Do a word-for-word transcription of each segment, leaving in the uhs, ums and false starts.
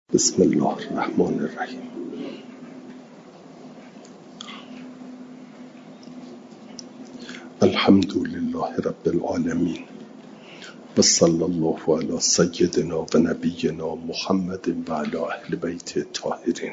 بسم الله الرحمن الرحیم. الحمد لله رب العالمین و صلی الله علی سیدنا و نبینا محمد و علی اهل بیت الطاهرین.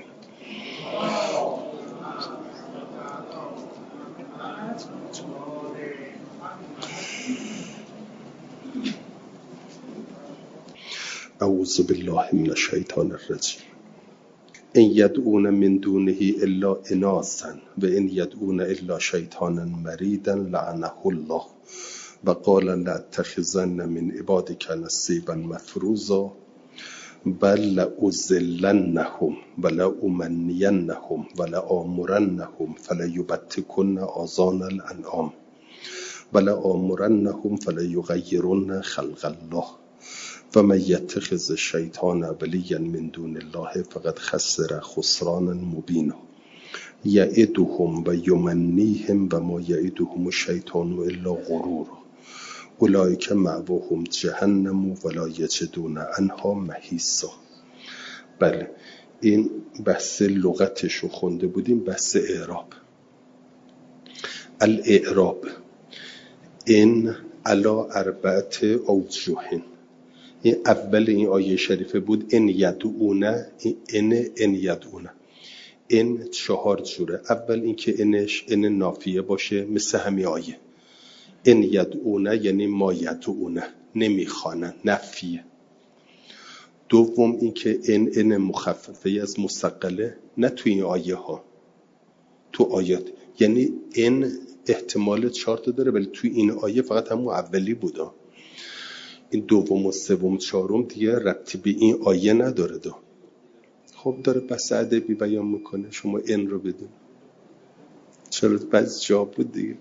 اعوذ بالله من الشیطان الرجیم. ان یدعون من دونه الا اناثا و ان یدعون الا شیطانا مریدا لعنه الله و قال لاتخذن من عبادک نصیبا مفروضا بل لأضلنهم ولأمنینهم ولآمرنهم فلیبتکن آذان الانعام ولآمرنهم فلیغیرن خلق الله فمن یتخذ الشیطان ولیا من دون الله فقد خسر خسرانا مبینا یعدهم و یمنیهم و ما یعدهم الشیطان الا غرورا اولئک مأواهم جهنم ولا یجدون عنها محیصا. بله، این بحث لغتش رو خونده بودیم. بحث اعراب. الاعراب این علا اربعت اوجه. این اول این آیه شریفه بود. ان یدعونه، این ان یدعونه، این چهار جوره. اول این که انش ان نافیه باشه مثل همین آیه. ان یدعونه یعنی ما یدعونه، نمیخوانن، نفیه. دوم این که ان ان مخففه از مستقله، نه تو این آیه ها، تو آیات. یعنی ان احتمال چهار تا داره ولی تو این آیه فقط همون اولی بوده. این دوم و سوم و چهارم دیگه ربطی به این آیه نداره. دو خب داره بس ادبی بیان میکنه، شما این رو بدون. چرا بعضی جا بود دیگه.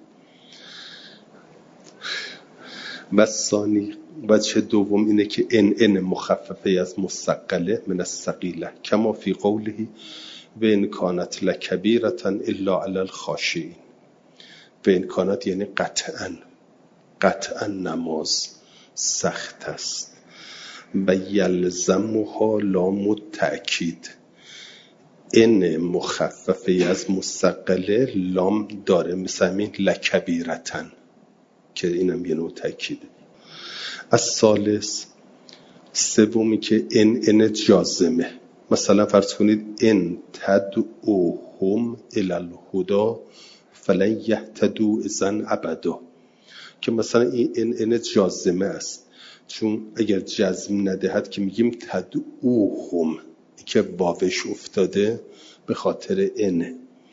بس ثانی وجه دوم اینه که ان ان مخففه از مستقله من الثقیله کما فی قوله و ان کانت لکبیرة الا علی الخاشعین. و ان کانت یعنی قطعا قطعا نماز سخت است و یلزمها لام التأکید. ان مخففه از مستقله لام داره، مثل همین لکبیرتن که اینم یه نوع تأکیده. از ثالث سومی که ان ان جازمه. مثلا فرض کنید ان تدعوهم الی الهدی فلن یهتدوا اذا ابدا، که مثلا این ان ان جازمه است، چون اگر جزم ندهد که میگیم تدعوهم، که واوش افتاده به خاطر ان.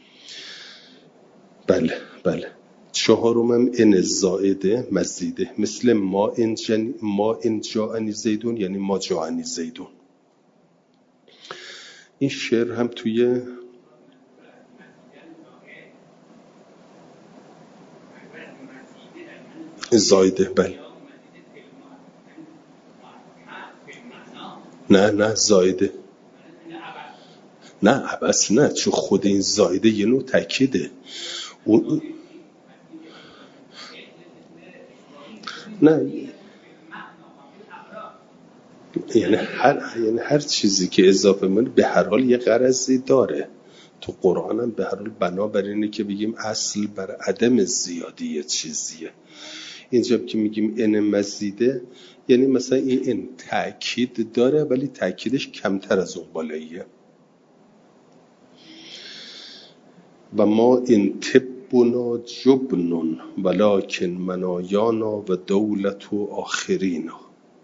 بله بله. چهارم هم ان زائده مزیده، مثل ما ان جن... ما ان جاءنی زیدون یعنی ما جاءنی زیدون. این شعر هم توی زایده. بله نه نه زایده نه عبس نه، چون خود این زایده یه نوع تأکیده. اون نه یعنی هر یعنی هر چیزی که اضافه من به هر حال یه غرضی داره. تو قرآن هم به هر حال بنابر اینه که بگیم اصل بر عدم زیادی چیزیه. اینجا که میگیم ان مزیده یعنی مثلا این ان تأکید داره ولی تأکیدش کمتر از اون بالاییه. و ما این تبنا جبنون ولکن منایانا و دولت و آخرینا.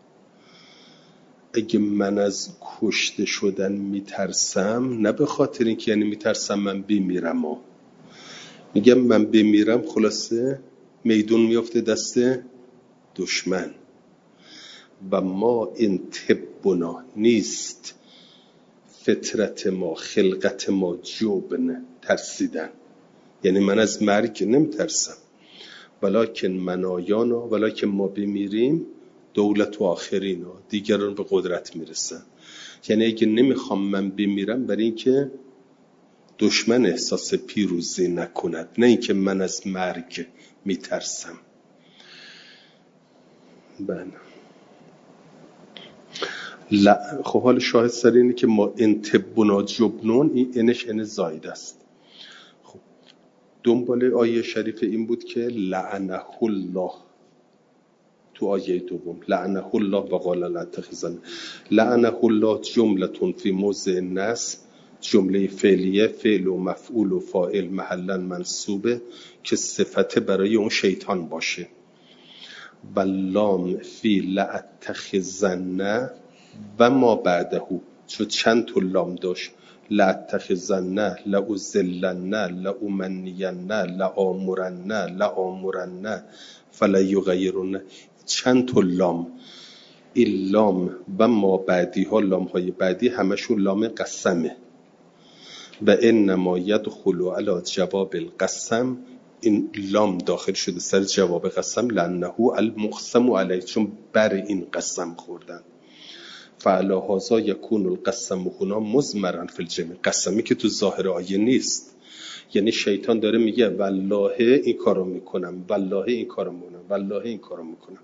اگه من از کشته شدن میترسم، نه به خاطر اینکه یعنی میترسم من بمیرم، ها میگم من بمیرم خلاصه میدون میفته دست دشمن. و ما این تبنا نیست فطرت ما، خلقت ما جبن، ترسیدن، یعنی من از مرگ نمیترسم. ولکن منایانا، ولکن ما بمیریم، دولت و آخرینا، دیگران به قدرت میرسن. یعنی اگه نمیخوام من بمیرم برای اینکه دشمن احساس پیروزی نکند، نه اینکه من از مرگ میترسم. بله. ل... خب حال شاهد سر اینه که ما انتبنا جبنون، این انش ان زاید است. خب دنبال آیه شریف این بود که لعنه الله، تو آیه دوم لعنه الله و قال لا تخزن. لعنه الله جملتون فی موضع نصب، جمله فعلیه، فعل و مفعول و فاعل محلا منصوبه که صفت برای اون شیطان باشه. و لام فی لاتخذن و ما بعده، چون چند تا لام داشت، لاتخذن، لازلن، لامنین، لامرن، لامرن، فلا یغیرن، چند تا لام. این لام و ما بعدی ها، لام های بعدی همشون لام قسمه. و انما یدخل علی جواب القسم، این لام داخل شده سر جواب قسم، لانه المقسم علیه، چون بر این قسم خوردن. فعلی هذا یکون القسم هنا مضمرا فی الجمع، قسمی که تو ظاهر آیه نیست. یعنی شیطان داره میگه والله این کارو میکنم، والله این کارو میکنم، والله این کارو میکنم.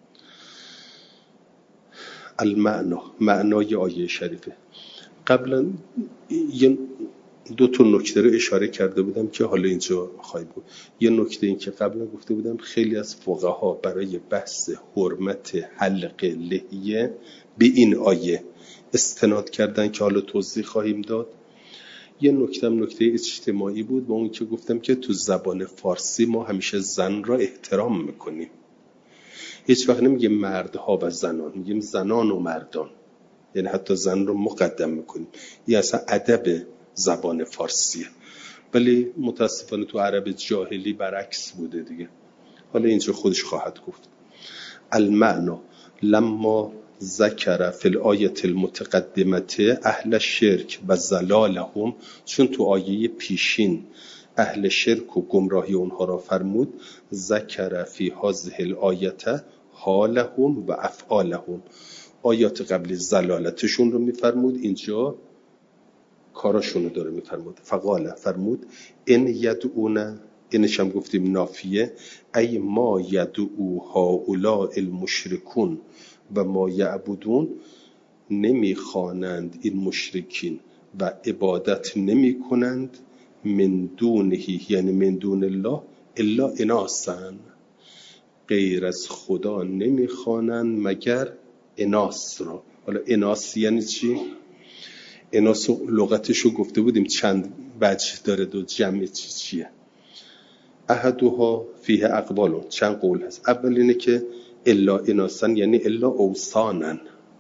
المعنا، معنای آیه شریفه. قبلا یه دو تا نکته رو اشاره کرده بودم که حالا اینجا خواهی بود. یه نکته این که قبلا گفته بودم خیلی از فقها برای بحث حرمت حلق لحیه به این آیه استناد کردن که حالا توضیح خواهیم داد. یه نکته هم نکته اجتماعی بود، با اون که گفتم که تو زبان فارسی ما همیشه زن را احترام میکنیم، هیچ وقت نمیگیم مردها و زنان، میگیم زنان و مردان، یعنی حتی زن رو مقدم میکنیم. این اصلا ادب زبان فارسیه، ولی متاسفانه تو عرب جاهلی برعکس بوده دیگه. حالا اینجا خودش خواهد گفت. المعنا لما ذکر فی الآیت المتقدمت اهل شرک و زلالهم، چون تو آیه پیشین اهل شرک و گمراهی اونها را فرمود، ذکر فی هذه الآیت حالهم و افعالهم، آیات قبلی زلالتشون رو میفرمود، اینجا کاراشون رو داره میفرمود. فقال، فرمود ان یدعون، اینش هم گفتیم نافیه، ای ما یدعو هؤلاء المشرکون و ما یعبدون، نمیخوانند این مشرکین و عبادت نمی کنند من دونهی، یعنی من دون الله، الا اناسن، غیر از خدا نمیخوانند مگر اناس را. حالا اناس یعنی چی؟ اناس لغتشو گفته بودیم چند وجه داره، دو جمع چی چیه. احدها فیه اقوالون، چند قول هست. اول اینه که الا اناسن یعنی الا اوثانن،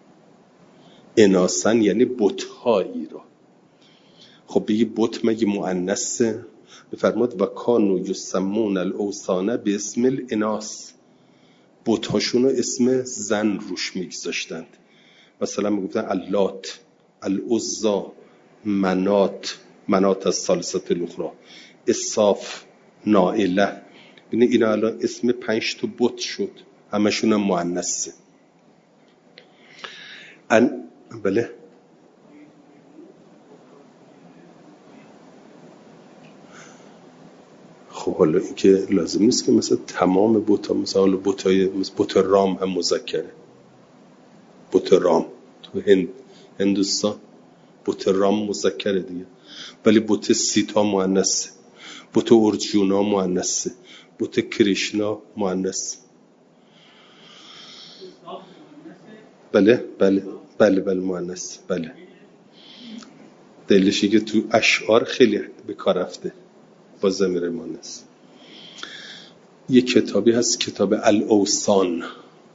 اناسن یعنی بت‌هایی را. خب بگی بت مگه مؤنثه؟ بفرماد و کانوا یسمون الاوثان باسم الاناث، بت‌هاشون رو اسم زن روش میگذاشتند. مثلا میگفتن اللات، العزی، منات، منات از ثالثه الاخرى، اصاف، نائله. یعنی اینا الان اسم پنج تا بت شد، همشون هم مؤنثه. ان بله خب حالا این که لازم نیست که مثلا تمام بوتا، مثلا بوتای مثلا بوت رام هم مذکره، بوت رام تو هند هندوستان بوت رام مذکره دیگه، ولی بوت سیتا مؤنثه، بوت ارجونا مؤنثه، بوت کریشنا مؤنث. بله بله بله بله مؤنث. بله دلیلش که تو اشعار خیلی به کار رفته با ضمیر مؤنث. یک کتابی هست کتاب الاوثان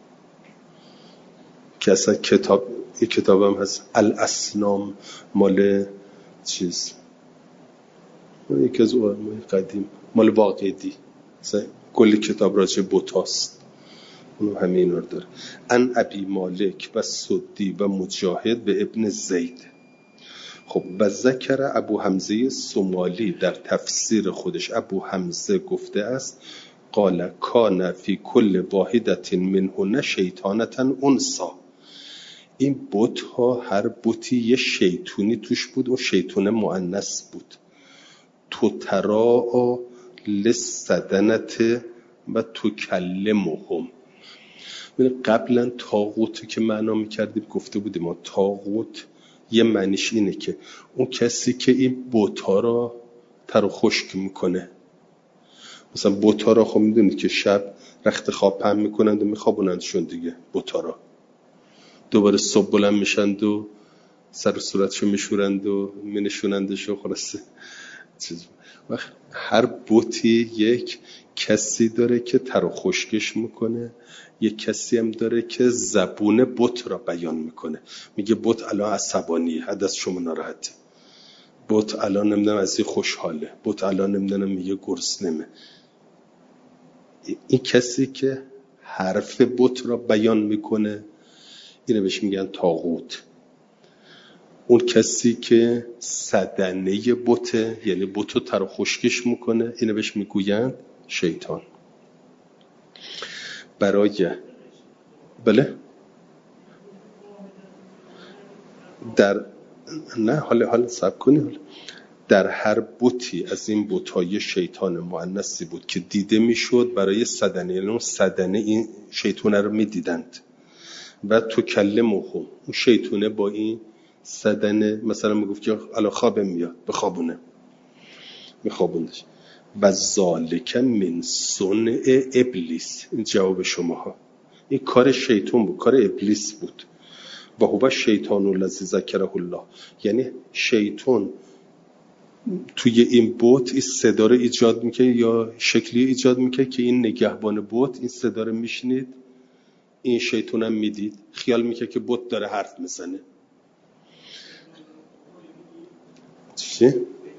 که اصلا کتاب، یک کتاب هم هست الاصنام مال چیز، یکی از علمای قدیم مال واقعی، مثلا کل کتاب راجع بوتاست، اونو همه اینا رو داره. ان ابی مالک و سدی و مجاهد و ابن زید. خب و ذکر ابو حمزه سومالی در تفسیر خودش، ابو حمزه گفته است قال کان فی کل واحدت منهن شیطانتا انثی، این بت ها هر بتی یه شیطونی توش بود و شیطون مؤنث بود. تو ترا لسدنت و تو کلمهم، ببین قبلا طاغوتی که معنا می‌کردیم گفته بودیم ما طاغوت یه معنیش اینه که اون کسی که این بت‌ها را تر و خشک میکنه. مثلا بت‌ها را خب میدونید که شب رخت خواب پهن میکنند و میخوابونندشون دیگه. بت‌ها را دوباره صبح بلند میشند و سر و صورتشو میشورند و مینشونندش و خلاصه چیز. وقت هر بتی یک کسی داره که تر و خشکش میکنه، یک کسی هم داره که زبون بت را بیان میکنه. میگه بت الان عصبانیه، حد از شما ناراحته، بت الان نمیدونم از این خوشحاله، بت الان نمیدونم میگه گرسنمه. این کسی که حرف بت را بیان میکنه اینو بهش میگن طاغوت. اون کسی که سدنه بته، یعنی بتو تر و خشکش میکنه، اینو بهش میگویند شیطان. برای بله در نه حالا حالا صبر کنی حالا در هر بتی از این بت‌های شیطان مؤنثی بود که دیده میشد برای سدنه، یعنی اون سدنه این شیطانه رو میدیدند و تو کلمهم، اون شیطانه با این سدنه مثلا میگفت که الان خوابم میاد بخوابونه، میخوابوندش. و ذالک من صنع ابلیس. این جواب شماها. این کار شیطان بود، کار ابلیس بود. و هو شیطان الذی ذکره الله، یعنی شیطان توی این بت این صدا رو ایجاد میکنه یا شکلی ایجاد میکنه که این نگهبان بت این صدا رو میشنید، این شیطان هم میدید، خیال میکنه که بت داره حرف میزنه. چی؟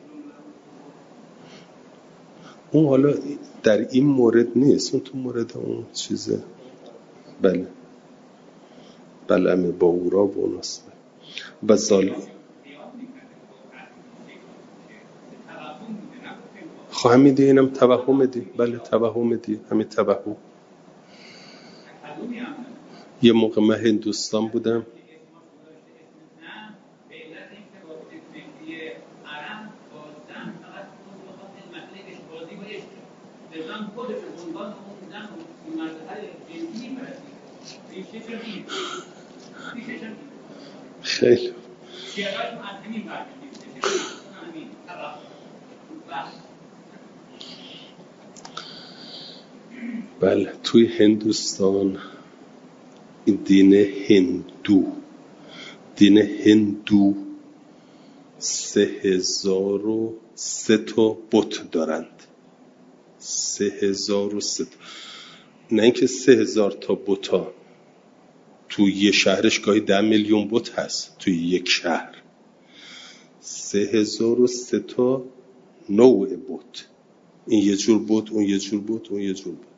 اون حالا در این مورد نیست، اون تو مورد اون چیزه. بله بله همه با اورا و اوناست. و ظالم خواهمی دی اینم توهم دی. بله توهم دی، همین توهم. یه موقع من هندوستان بودم، خیلی بله توی هندوستان این دین هندو دین هندو سه هزار و سه تا بت دارند. سه هزار و سه تا. نه اینکه سه هزار تا بتا توی یه شهرش گاهی ده میلیون بت هست توی یک شهر. سه هزار و سه تا نوع بت، این یه جور بت، اون یه جور بت، اون یه جور بت.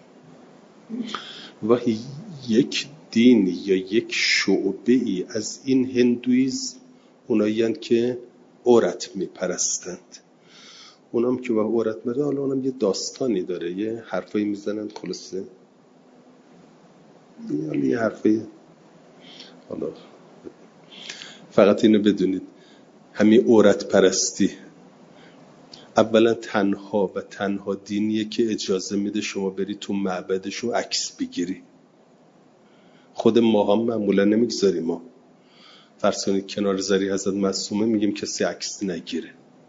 و یک دین یا یک شعبه ای از این هندویزم اونایی‌اند که عورت میپرستند. اونام که با عورت میره، حالا اونم یه داستانی داره، یه حرفایی میزنند خلاصه، یه یه حرفی. حالا فقط اینو بدونید، همین عورت پرستی اولا تنها و تنها دینیه که اجازه میده شما بری تو معبدش و عکس بگیری. خود ما هم معمولا نمیگذاریم. ما فرض کنید کنار زری حضرت معصومه میگیم کسی عکس نگیره.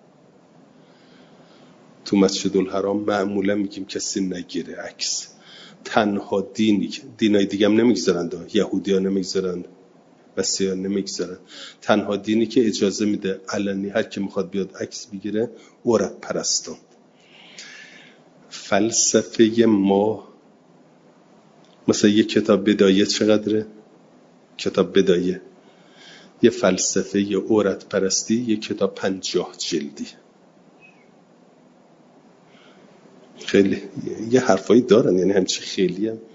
تو مسجد الحرام معمولا میگیم کسی نگیره عکس. تنها دینی، دینای دیگه هم نمیگذارند، یهودی ها نمیگذارند، مسیحیان نمیگذارند، تنها دینی که اجازه میده علنی هر کی میخواد بیاد عکس بگیره عورت پرستان. فلسفه ما مثلا یه کتاب بدایه چقدره؟ کتاب بدایه یه فلسفه یه عورت پرستی، یه کتاب پنجاه جلدی. خیلی یه حرفایی دارن، یعنی همچی خیلی هم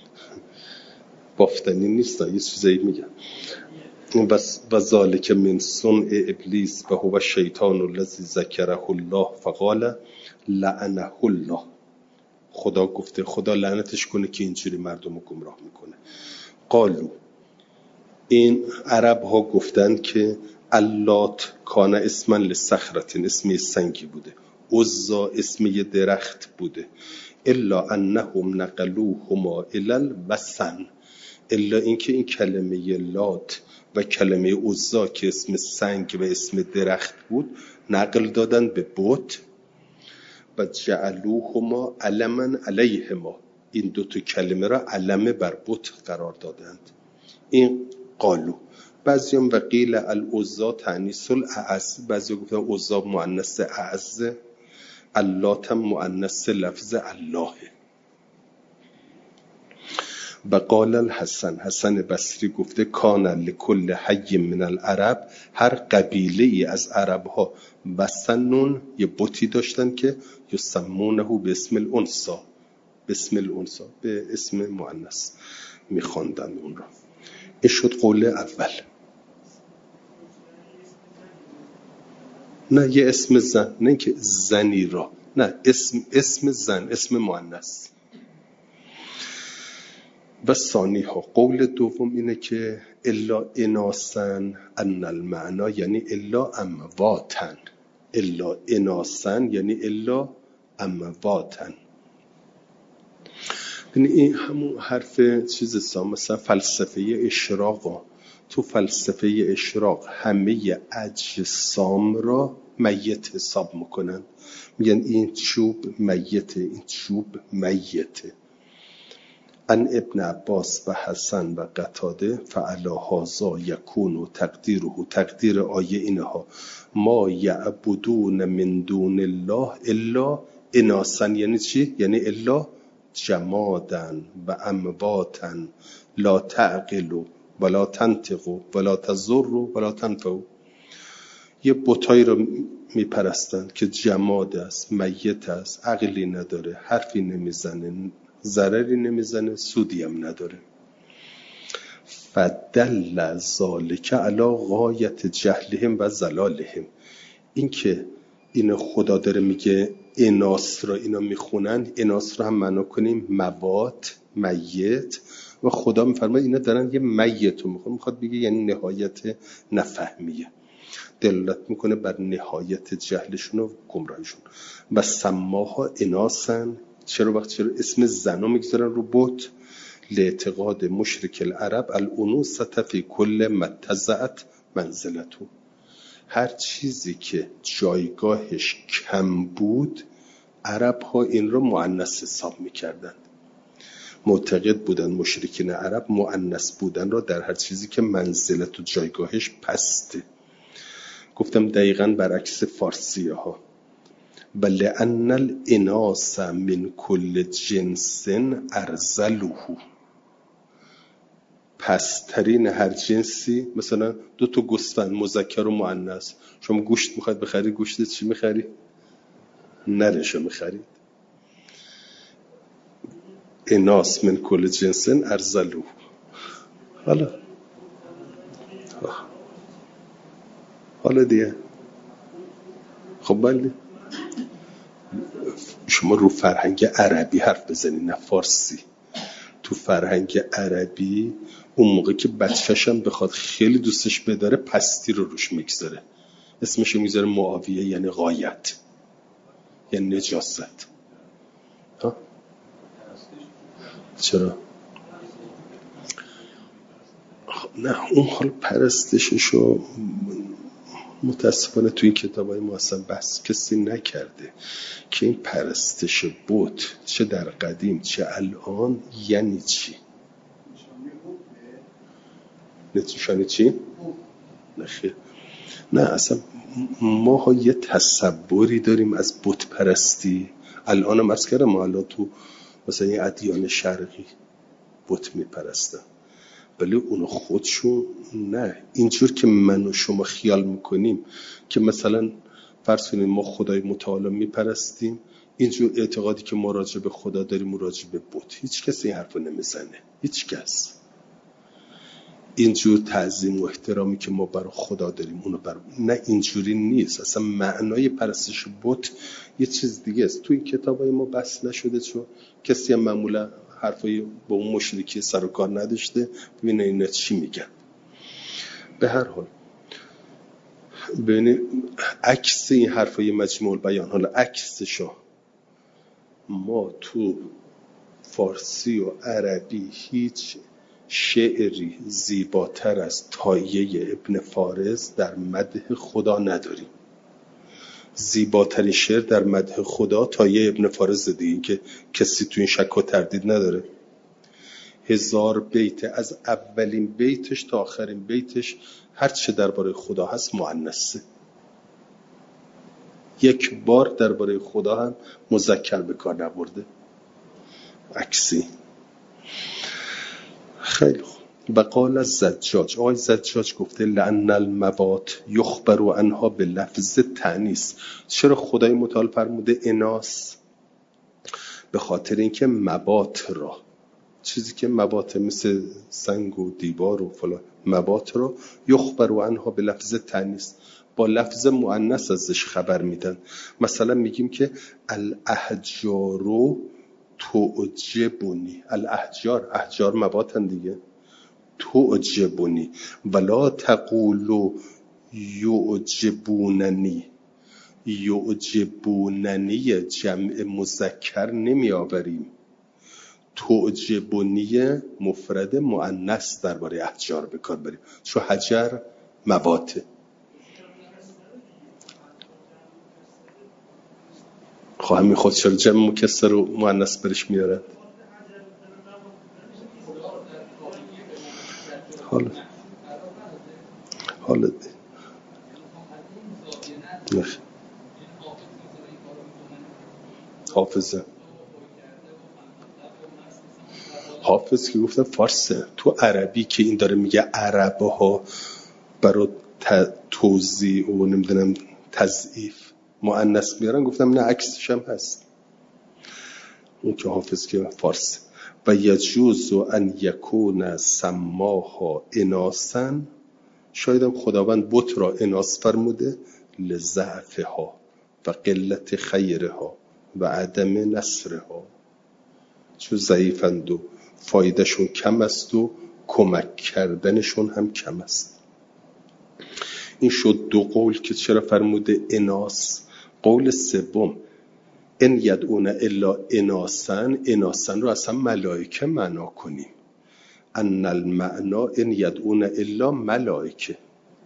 بافتنی نیست، یه چیزایی میگن. و ذالک من صنع ابلیس و هو شیطان الذی ذکره الله فقال لعنه الله. خدا گفته خدا لعنتش کنه که اینجوری مردم رو گمراه میکنه. قالو، این عرب ها گفتند که اللات کان اسما لصخرة، اسمی سنگی بوده. عزا اسمی درخت بوده. الا انهم نقلوهما الی الوثن، الا اینکه این کلمه لات و کلمه عزا که اسم سنگ و اسم درخت بود نقل دادن به بت و جعلوهما علما علیهما، این دو تا کلمه را علمه بر بت قرار دادند. این قالو. بعضیم و قیل العزا تأنیث الاعز، بعضی گفتن عزا مؤنث اعز، اللات مؤنث لفظ الله. و قال الحسن، حسن بصری گفته کان لکل حی من العرب، هر قبیله ای از عرب ها وثنون یه بتی داشتن که یسمونه به اسم الانثی، به اسم الانثی، به اسم مؤنث میخواندن اون را. این شد قول اول. نه یه اسم زن، نه که زنی را، نه اسم اسم زن، اسم مؤنث. و ثانی ها، قول دوم اینه که الا اناسن ان المعنا یعنی الا امواتن، الا اناسن یعنی الا امواتن. یعنی این همون حرف چیز سا، مثلا فلسفه اشراق، تو فلسفه اشراق همه اجسام را میت حساب میکنن، میگن این چوب میته، این چوب میته. ان ابن عباس و حسن و قتاده فعلا هازا یکون و تقدیره، تقدیر آیه اینها ما یعبدون من دون الله الا اناسن، یعنی چی؟ یعنی الا جمادن و امواتن لا تعقلوا ولا تنطقوا ولا تضروا ولا تنفعوا. یه بتایی رو میپرستن که جماد است، میت است، عقلی نداره، حرفی نمیزنه، ضرری نمیزنه، سودی هم نداره. فدل ذالک علی غایت جهلهم و ضلالهم، این که این خدا داره میگه اناس را اینا میخونن، اناس را هم معنا کنیم موات، میت، و خدا میفرماید اینا دارن یه میت رو میخونن، میخواد بگه یعنی نهایت نفهمیه، دلالت میکنه بر نهایت جهلشون و گمراهیشون. و سماها اناسن، چرا وقت چرا اسم زنا میگذارن رو بت؟ لاعتقاد مشرک العرب الانوثه فی کل متزعت منزلته، هر چیزی که جایگاهش کم بود عرب ها این رو مؤنث حساب میکردن، معتقد بودن مشرکین عرب مؤنث بودن را در هر چیزی که منزلت و جایگاهش پسته. گفتم دقیقاً برعکس فارسی ها. بل ان الاناث من کل جنس ارذله، پسترین هر جنسی، مثلا دو تا گوسفند مذکر و مؤنث، شما گوشت میخواید بخری، گوشت چی میخری؟ نرشو میخرید. اناث من کل جنس ارذله. حالا حالا دیگه خب بله شما رو فرهنگ عربی حرف بزنید نه فارسی. تو فرهنگ عربی اون موقع که بچه‌شم بخواد خیلی دوستش بداره پستی رو روش میگذاره، اسمشو میذاره معاویه، یعنی غایت، یعنی نجاست. ها چرا؟ نه اون حال پرستششو متاسفانه توی کتابای ما اصلا بحث کسی نکرده که این پرستش بت چه در قدیم چه الان یعنی چی. نشانی چی؟ نخیر. نه اصلا ما ها یه تصوری داریم از بت پرستی. الان هم از کردم ما الان تو مثلا یه ادیان شرقی بت میپرستن، ولی اونو خودشون نه اینجور که من و شما خیال میکنیم که مثلا فرض کنیم ما خدای متعال میپرستیم، اینجور اعتقادی که ما راجع به خدا داریم و راجع به بت، هیچ کسی این حرفو نمیزنه، هیچ کس. اینجور تعظیم و احترامی که ما برای خدا داریم اونو بر نه، اینجوری نیست. اصلا معنای پرستش بت یه چیز دیگه است. توی کتابای ما بحث نشده چون کسی هم معمولا حرفای با اون مشرکی سر و کار نداشته، ببینه اینا چی میگن. به هر حال ببینید عکس این حرفای مجموع البیان، حالا عکسشو ما تو فارسی و عربی هیچ شعری زیباتر از طایه ابن فارس در مدح خدا نداریم. زیباترین شعر در مدح خدا طایه ابن فارس دیگه، این که کسی تو این شک و تردید نداره. هزار بیت، از اولین بیتش تا آخرین بیتش هر چه درباره خدا هست مؤنثه. یک بار درباره خدا هم مذکر به کار نبرده، عکسی. خیلی خوب. و قال الزجاج، آقای زجاج گفته لأن الموات یخبر عنها به لفظ تأنیث. چرا خدای متعال فرموده اناث؟ به خاطر اینکه موات را، چیزی که موات مثل سنگ و دیوار و فلان، موات را یخبر عنها به لفظ تأنیث، با لفظ مؤنث ازش خبر میدن. مثلا میگیم که الاحجار تعجبنی، الاحجار، احجار مواتن دیگه، تعجبنی، ولا تقولوا یعجبوننی. یعجبوننی جمع مذکر نمی آوریم، تعجبنی مفرد مؤنث درباره احجار به کار بریم، چون حجر مواته. خواهم میخواد چرا جمع مکسر و مؤنث برش میارن؟ حالا حالا نخ حافظه حافظ که گفتم فارسه. تو عربی که این داره میگه عربه ها برای توضیح و نمیدونم تضعیف مؤنث میارن، گفتم نه عکسش هم هست. اون که حافظ که فارسه. و یجوز ان یکون سماها اناسا، شاید هم خداوند بت را اناس فرموده لضعفها و قلت خیرها و عدم نصرها، چون ضعیفند و فایدهشون کم است و کمک کردنشون هم کم است. این شد دو قول که چرا فرموده اناس. قول سوم ان یدعون الا اناسن، اناسن رو اصلا ملائکه معنا کنیم. ان المعنا ان یدعون الا ملائکه،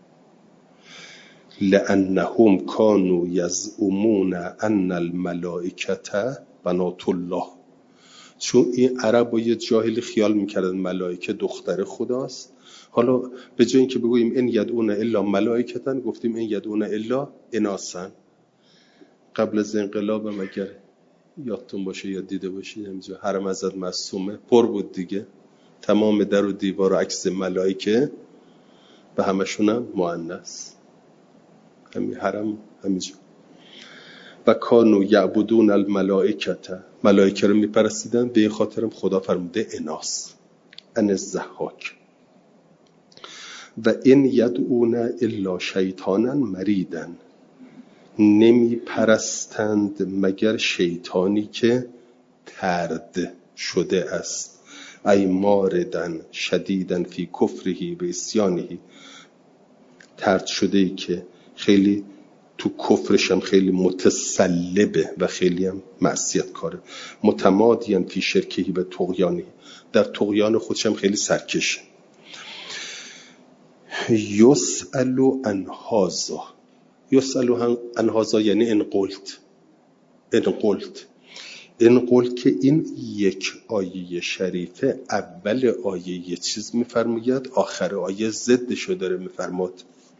لانهم كانوا یزعمون ان الملائکه بنات الله. چون این عرب و یه جاهلی خیال میکردن ملائکه دختر خداست. حالا به جای اینکه بگوییم ان یدعون الا ملائکتن، گفتیم ان یدعون الا اناسن. قبل از انقلاب هم اگر یادتون باشه یا دیده باشید همینجا حرم حضرت معصومه پر بود دیگه، تمام در و دیوار و عکس ملائکه و همشون هم مؤنث، همین حرم همینجا. و کانوا یعبدون الملائکه، ملائکه رو میپرستیدن، به این خاطرم خدا فرموده اناس. ان الضحاک و ان یدعون الا شیطانا مریدا، نمی پرستند مگر شیطانی که ترد شده است. ای ماردن شدیدن فی کفرهی و عصیانهی، ترد شده ای که خیلی تو کفرش هم خیلی متسلبه و خیلی هم معصیت کاره. متمادیان فی شرکهی و طغیانهی، در طغیان خودش هم خیلی سرکشه. یسألو عن هذا، یسألو عن هذا یعنی ان قلت، ان قلت ان قلت که این یک آیه شریفه اول آیه یه چیز میفرماید، آخر آیه ضدشو داره میفرماد.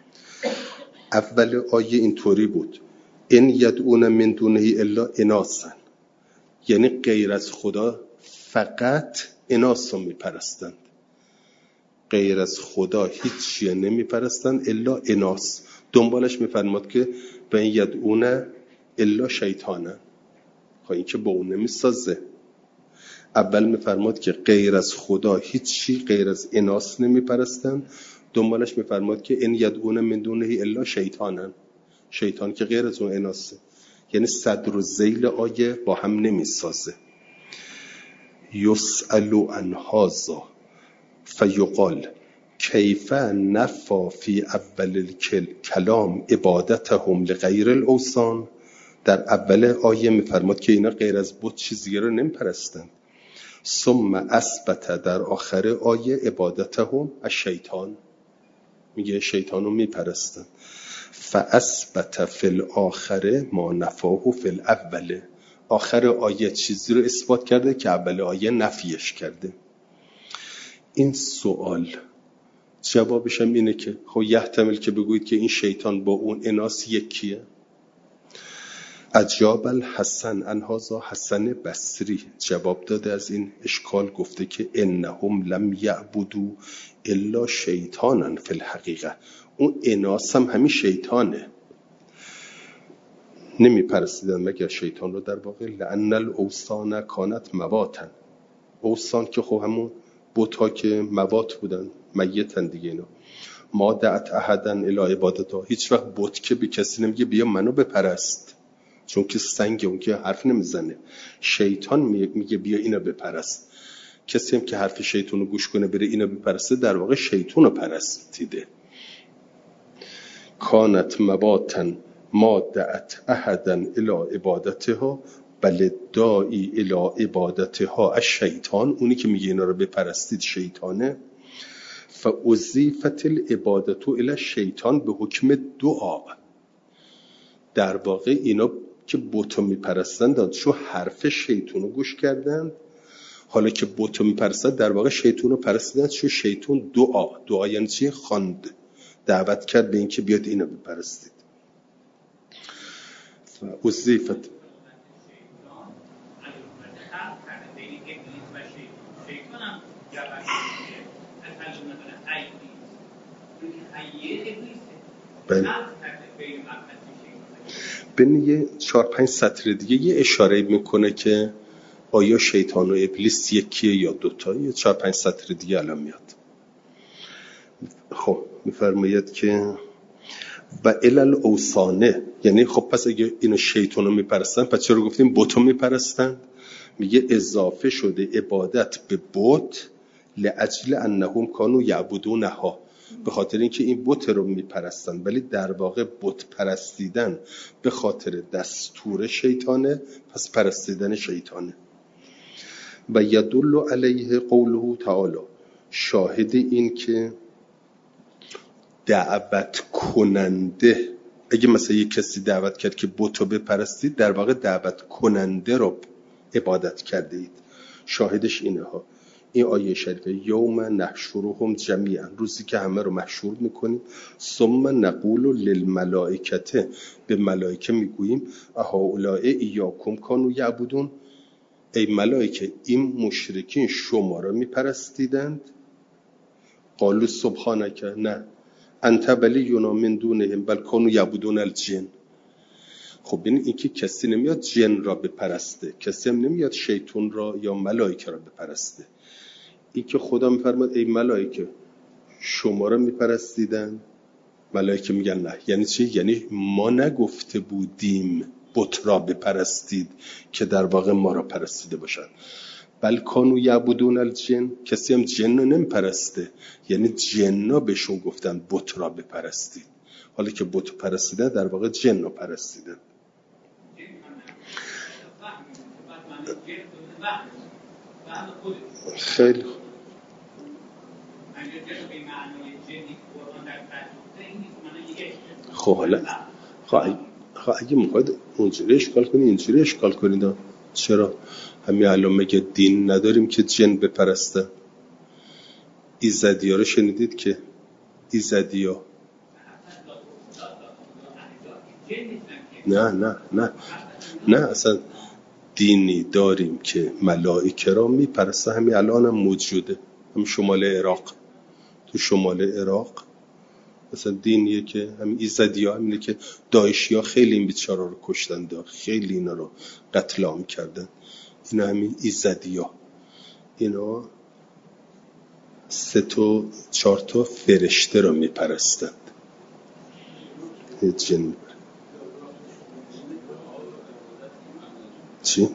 اول آیه اینطوری بود ان یدعون من دونه الا اناسا، یعنی غیر از خدا فقط اناس رو میپرستند، غیر از خدا هیچ چیه نمیپرستند الا اناس. دنبالش میفرماد که به این یدعون الا شیطانه، خب این که با اون نمیسازه. اول میفرماد که غیر از خدا هیچ چی غیر از اناس نمیپرستند، دنبالش میفرماد که ان یدعون من دونه الا شیطانن، شیطان که غیر از اون اناسه. یعنی صدر و ذیل آیه با هم نمیسازه. یسألو عن هذا فیقال کیف نفا فی اول الکلام عبادتهم لغیر الاوثان. در اول آیه میفرماد که اینا غیر از بت چیزی رو نمیپرستند. ثم اثبت در آخر آیه عبادتهم الشیطان، میگه شیطان رو میپرستن. فاثبت فی الاخر ما نفاه فی الاول، آخر آیه چیزی رو اثبات کرده که اول آیه نفیش کرده. این سوال جوابش هم اینه که خب یحتمل که بگویید که این شیطان با اون اناس یکیه. اجاب الحسن عن هذا، حسن بصری جواب داده از این اشکال، گفته که انهم لم یعبدوا الا شیطانا فی الحقیقه، اون اناس هم همین شیطانه، نمی پرستیدن مگر شیطان رو در واقع. لأن الاوثان کانت مواتا، اوثان که خب همون بت ها که موات بودن، میتن دیگه اینا. ما دعت احدا الی عبادتها، هیچ وقت بت که به کسی نمیگه بیا منو بپرست، چون که سنگ اون که حرف نمیزنه. شیطان میگه بیا اینو بپرست. کسی هم که حرف شیطان رو گوش کنه بره اینو بپرسته در واقع شیطان رو پرستیده. کانت مواتا ما دعت احدا الی عبادتها بل داعی الی عبادتها الشیطان، اونی که میگه اینا رو بپرستید شیطانه. فاضیفت العبادت الی الشیطان به حکم دعا، در واقع اینا که بتو میپرستند چون حرف شیطان رو گوش کردند، حالا که بتو میپرستند در واقع شیطان رو پرستیدند، چون شیطان دعا، دعا یعنی چی؟ خواند، دعوت کرد به این که بیاد اینو بپرستید. اضیفت بله. بین یه چهار پنج سطر دیگه یه اشاره میکنه که آیا شیطان و ابلیس یکیه یا دوتا، یه چهار پنج سطر دیگه الان میاد. خب میفرماید که و الال اوثانه، یعنی خب پس اگه اینو شیطان رو میپرستن پس چرا گفتیم بتو میپرستن؟ میگه اضافه شده عبادت به بت لاجل انهم کانوا یعبدونها، به خاطر اینکه این بت رو میپرستن، ولی در واقع بت پرستیدن به خاطر دستور شیطانه، پس پرستیدن شیطانه. و یدل علیه قوله تعالی، شاهد این که دعوت کننده، اگه مثلا یک کسی دعوت کرد که بت رو بپرستید، در واقع دعوت کننده رو عبادت کرده اید. شاهدش اینه ها، این آیه شریفه یوم نحشرهم جمیعا، روزی که همه رو محشور میکنیم. ثم نقول للملائکه، به ملائکه میگوییم اهؤلاء ایاکم کانوا یعبدون، ای ملائکه این مشرکین شما را میپرستیدند؟ قالوا سبحانک، نه، انت ولینا من دونهم بل کانوا یعبدون الجن. خب ببین این که کسی نمیاد جن را بپرسته، کسی هم نمیاد شیطان را یا ملائکه را بپرسته. این که خدا میفرماد ای ملائکه شما را میپرستیدن، ملائکه میگن نه. یعنی چی؟ یعنی ما نگفته بودیم بت را بپرستید که در واقع ما را پرستیده باشند. بل کانوا یعبدون الجن، کسی هم جن رو نمیپرسته، یعنی جن‌ها بهشون گفتن بت را بپرستید، حالا که بت پرستیدن در واقع جن رو پرستیدن. خیلی خب حالا خب اگه میخواید اونجوری اشکال کنید اینجوری اشکال کنید. چرا همین الان مگه دین نداریم که جن بپرسته؟ ایزدیا رو شنیدید که ایزدیا نه نه نه نه اصلا دینی داریم که ملائکه را میپرسته، همین الان هم موجوده، هم شمال عراق، تو شمال عراق مثلا دینیه که هم ایزدیا همینه که داعشی ها خیلی این بیچارا رو کشتن، خیلی اینا رو قتل عام کردن. اینا همین ایزدیا، اینا سه تا چهار تا فرشته رو میپرستند. جن چی؟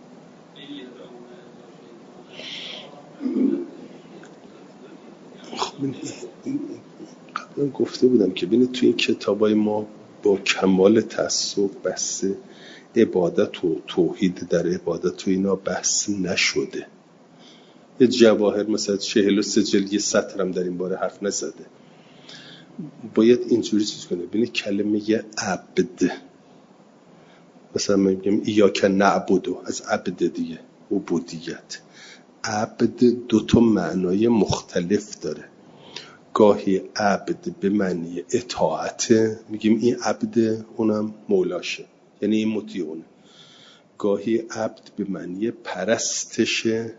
خب قبلا گفته بودم که ببینید توی این کتابای ما با کمال تعصب بحث عبادت و توحید در عبادت و اینا بحث نشده. یه جواهر مثلا چهل و سه جلد یه سطرم در این باره حرف نزده. باید اینجوری چیز کنه. ببینید کلمه یه عبد، مثلا ما میگیم ایاک نعبدو، از عبد دیگه، عبودیت. عبد دو تا معنای مختلف داره. گاهی عبد به معنی اطاعت، میگیم این عبد، اونم مولاشه، یعنی این مطیع اونه. گاهی عبد به معنی پرستشه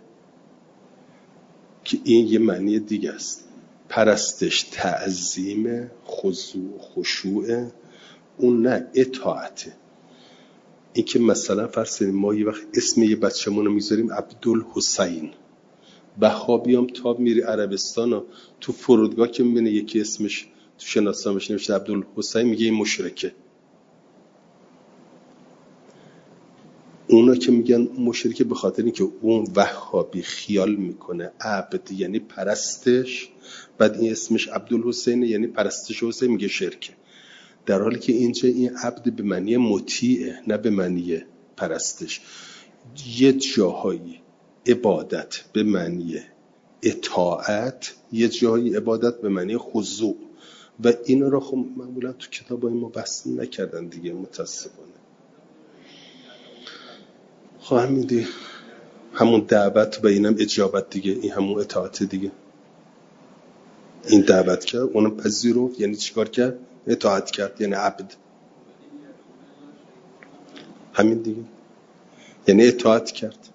که این یه معنی دیگه است. پرستش تعظیم، خضوع، خشوع، اون نه اطاعته. این که مثلا فرض کنیم ما یه وقت اسم یه بچه‌مون رو میذاریم عبدالحسین، بهابیام تا میری عربستان و تو فرودگاه که میبینه یکی اسمش تو شناسنامه‌اش نوشته عبدالحسین، میگه این مشرکه. اونا که میگن مشرکه به خاطر اینکه اون وهابی خیال میکنه عبد یعنی پرستش، بعد این اسمش عبدالحسین یعنی پرستش حسین، میگه شرکه. در حالی که اینجا این عبد به معنی مطیعه، نه به معنی پرستش. یه جاهایی عبادت به معنی اطاعت، یه جاهایی عبادت به معنی خضوع، و اینا رو خب معمولا تو کتابای ما بحث نکردن دیگه، متاسفانه. خب همین دیگه، همون دعوت و اینم اجابت دیگه، این همون اطاعت دیگه. این دعوت کرد، اونم پذیرفت، یعنی چیکار کرد؟ اطاعت کرد، یعنی عبد. همین دیگه، یعنی اطاعت کرد.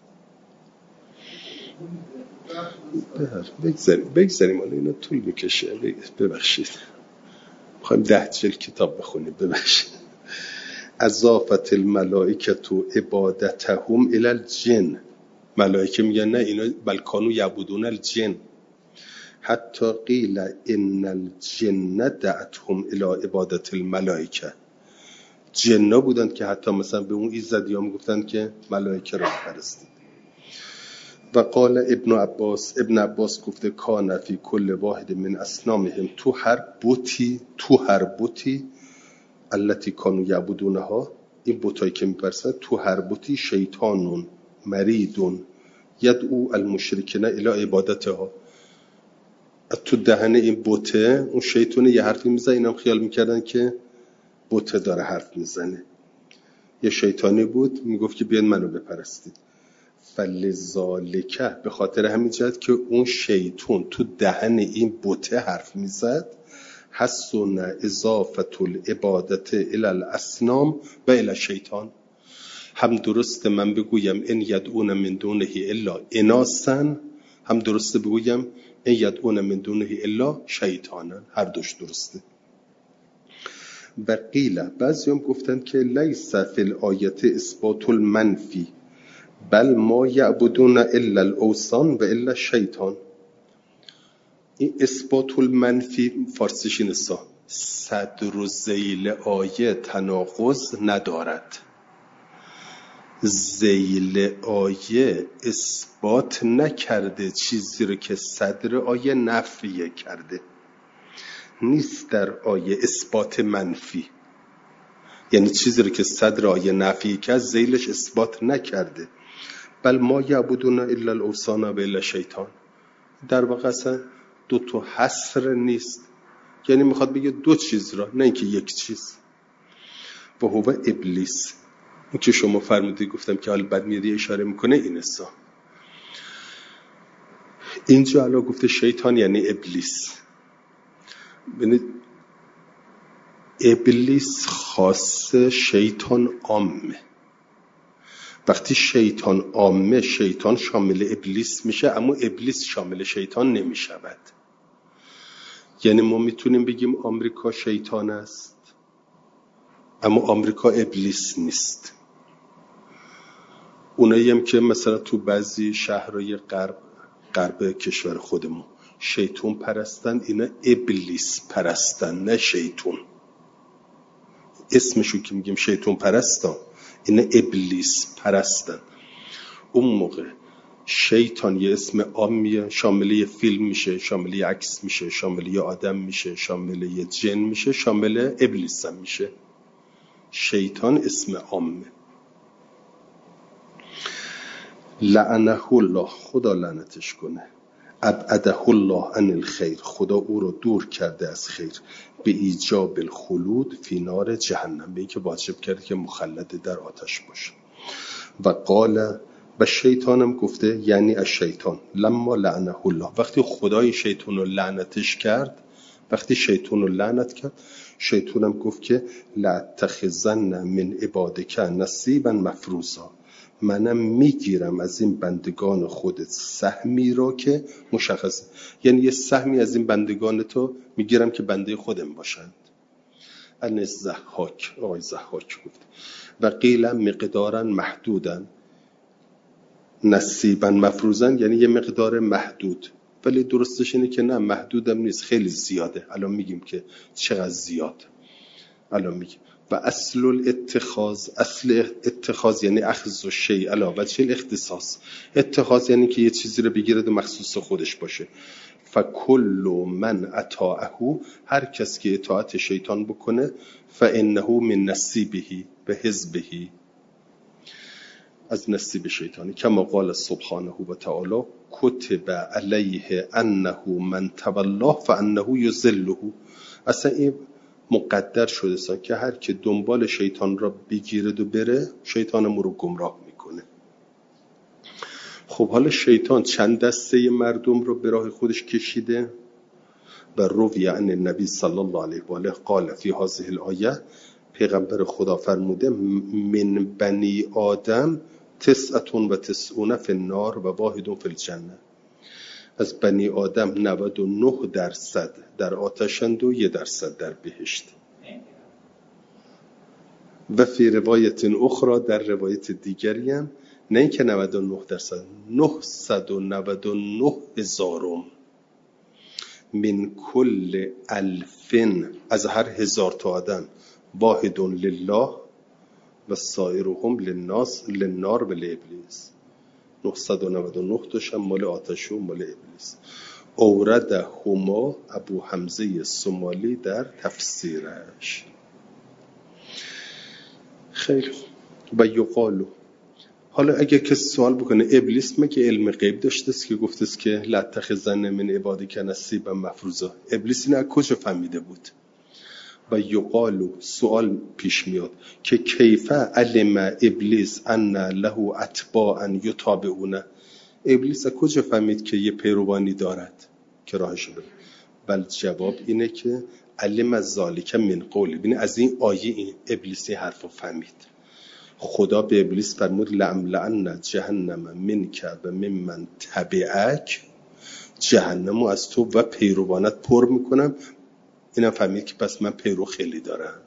بگذاریم بگذاریم حالا اینا طول میکشه، ببخشید. میخوایم ده جلد کتاب بخونیم، ببخشید. اضافت الملائکه تو عبادتهم الی الجن. ملائکه میگن نه اینا بل کانوا یعبدون الجن. حتی قیل ان الجن دعتهم الی عبادت الملائکه. جنا بودند که حتی مثلا به اون ایزدی‌ها میگفتند که ملائکه رو بپرستید. و قال ابن عباس، ابن عباس گفته کان فی کل واحد من اصنامهم، تو هر بتی، تو هر بتی التي كانوا يعبدونها، این بتایی که میپرستن، تو هر بتی شیطانون مریدون یدعو المشرکین الی عبادتها. تو دهن این بته اون شیطان یه حرفی میزنه، اینم خیال میکردن که بته داره حرف میزنه. یه شیطانی بود میگفت که بیان منو بپرستید. فلذالک، به خاطر همین جهت که اون شیطان تو دهن این بته حرف میزد، حسن اضافت العبادت الی الاصنام و الی شیطان. هم درست من بگویم ان یدعون من دونه الا اناسا، هم درسته بگویم ان یدعون من دونه الا شیطانا، هر دوش درسته. و قیل، بعضی هم گفتن که لیس فی الآیت اثبات المنفی بل ما یعبدون الا الاوثان و الا الشیطان. این اثبات المنفی فارسیش اینسا صدر و ذیل آیه تناقض ندارد. ذیل آیه اثبات نکرده چیزی رو که صدر آیه نفی کرده. نیست در آیه اثبات منفی، یعنی چیزی رو که صدر آیه نفی کرد ذیلش اثبات نکرده. بل ما یعبدون الا الاوثان و الا الشیطان. در واقع اصلا دو تا حصر نیست، یعنی میخواد بگه دو چیز را، نه اینکه یک چیز. و هو ابلیس، این که شما فرمودی گفتم که حال بعد میاد اشاره میکنه این اسا. اینجا الان گفته شیطان یعنی ابلیس. ببینید ابلیس خاصه، شیطان عامه. وقتی شیطان عامه، شیطان شامل ابلیس میشه، اما ابلیس شامل شیطان نمیشود. یعنی ما میتونیم بگیم آمریکا شیطان است، اما آمریکا ابلیس نیست. اونایی هم که مثلا تو بعضی شهرهای غرب غرب کشور خودمون شیطان پرستن، اینا ابلیس پرستن، نه شیطان. اسمشو که میگیم شیطان پرستن، اینا ابلیس پرستن. اون موقع شیطان یه اسم عامیه، شامل یه فیلم میشه، شامل یه عکس میشه، شامل یه آدم میشه، شامل یه جن میشه، شامل ابلیس هم میشه. شیطان اسم عامه. لعنه الله، خدا لعنتش کنه. ابعده الله عن الخیر، خدا او رو دور کرده از خیر. به ایجاب الخلود فی نار جهنم، به این که واجب کرده که مخلد در آتش باشه. و قال، و شیطانم گفته، یعنی از شیطان، لما لعنه الله، وقتی خدای شیطان رو لعنتش کرد، وقتی شیطان رو لعنت کرد، شیطانم گفت که لاتخذن من عبادک نصیبا مفروضا، منم میگیرم از این بندگان خودت سهمی را که مشخصه، یعنی یه سهمی از این بندگان تو میگیرم که بنده خودم باشند. ان الضحاک، آقای ضحاک گفت. و قیل مقدارا محدودا نصیبا مفروضا، یعنی یه مقدار محدود، ولی درستش اینه که نه محدودم نیست، خیلی زیاده. الان میگیم که چقدر زیاد، الان میگیم. و اصل الاتخاذ، اصل اتخاذ یعنی اخذ الشیء علی وجه الاختصاص. اتخاذ یعنی که یه چیزی رو بگیره و مخصوص خودش باشه. فکل من اطاعه، هر کس که اطاعت شیطان بکنه، فانه من نصیبه و حزبه، از نصیب شیطانی. کما قال سبحانه و تعالی کتب علیه انه من تولاه فانه یضله، اصلا این مقدر شده سا که هر که دنبال شیطان را بگیرد و بره، شیطان ما رو گمراه میکنه. خب حالا شیطان چند دسته مردم رو به راه خودش کشیده؟ و روی عن النبی صلی الله علیه و آله قال فی هذه الآیه، پیغمبر خدا فرموده من بنی آدم تسعتون و تسعون فی النار و واحدون فی الجنه، از بنی آدم نود و نه درصد در آتشند و یک درصد در بهشت. و فی روایت اخرى، در روایت دیگری هم، نه اینکه نود و نه درصد، نهصد و نود و نه هزارم من کل الفن، از هر هزار تا آدم، واحد لله و سایرهم للناس للنار و لابلیس، نهصد و نود و نه تاشم مال آتش و مال ابلیس. اورد هما ابو حمزه سومالی در تفسیرش. خیلی و یقالو، حالا اگه کسی سوال بکنه ابلیس مگه علم غیب داشته است که گفته است که لا تخذن من عبادک نصیبا مفروضا؟ ابلیس اینو از کجا فهمیده بود؟ و یقالو، سوال پیش میاد که کیف علم ابلیس ان له اتباعا یتابعونه، ابلیس از کجا فهمید که یه پیروانی دارد که راهش بره؟ بل جواب اینه که علم از ذالک من قولی، ببین از این آیه این ابلیسی حرفو فهمید. خدا به ابلیس فرمود لأملأن جهنم منک و ممن تبعک، جهنمو از تو و پیروانت پر میکنم. اینم فهمید که پس من پیرو خیلی دارم.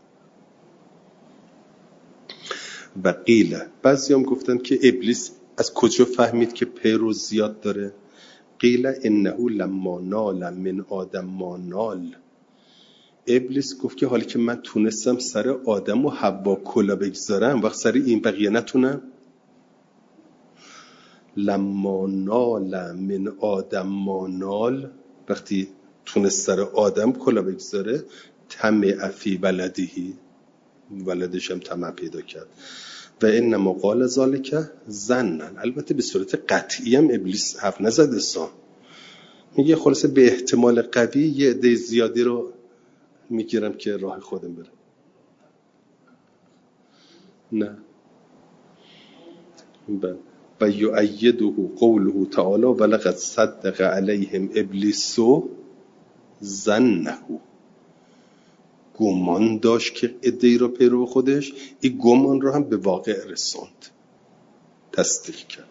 و قیل، بعضی هم گفتن که ابلیس از کجا فهمید که پیرو زیاد داره؟ قیل انه لما نال من آدم ما نال، ابلیس گفت که حالی که من تونستم سر آدم و حوا کلا بگذارم، وقت سر این بقیه نتونم؟ لما نال من آدم ما نال، وقتی تونست سر آدم کلا بگذاره، طمع فی ولدهی، ولدش هم طمع پیدا کرد. و انما قال ذالک ظنن، البته به صورت قطعی هم ابلیس حرف نزد استان، میگه خلاصه به احتمال قوی یه عده زیادی رو میگیرم که راه خودم بره. نه بله. و یؤیده قوله تعالی ولقد صدق علیهم ابلیس ظنه، گمان داشت که عده‌ای رو پیرو خودش، این گمان رو هم به واقع رساند، تصدیق کرد.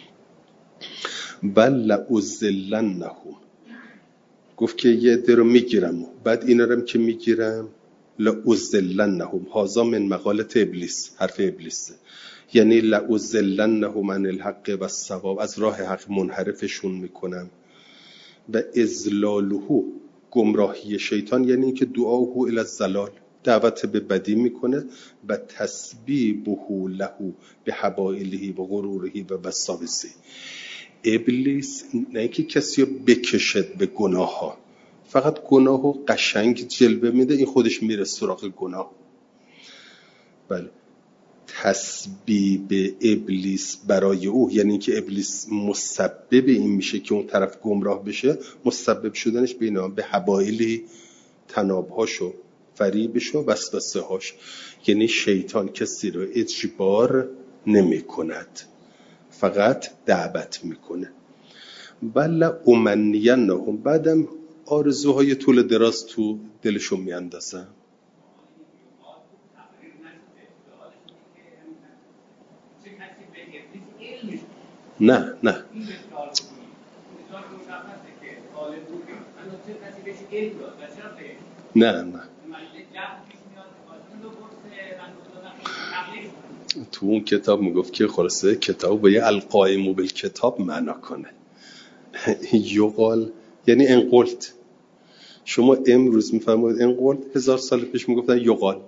بل لأضلنهم، گفت که یه عده رو میگیرم، بعد اینا رو هم که میگیرم لأضلنهم، هذا من مقالت ابلیس، حرف ابلیسه، یعنی لأضلنهم عن الحق و الصواب، از راه حق منحرفشون میکنم. و اضلاله، گمراهی شیطان یعنی اینکه دعاهو الی الضلال، دعوت به بدی میکنه. و تسبیبه له به حبائله و غروره و وساوسه، ابلیس نه که کسی رو بکشد به گناه ها، فقط گناه رو قشنگ جلوه میده، این خودش میره سراغ گناه. بله. تسبیب ابلیس برای او، یعنی که ابلیس مسبب این میشه که اون طرف گمراه بشه، مسبب شدنش به اینا، به حبایلی تنابهاش و فریبش و وسوسه هاش. یعنی شیطان کسی رو اجبار نمی کند، فقط دعوت میکنه. بله امنینهم، بعدم آرزوهای طول دراز تو دلشون میاندازن. نه نه نه نه تو اون کتاب میگفت که خلاصه کتاب با یه القائم بالکتاب معنا کنه. یقال یعنی انقلت. شما امروز میفرمایید انقلت، هزار سال پیش میگفتن یقال.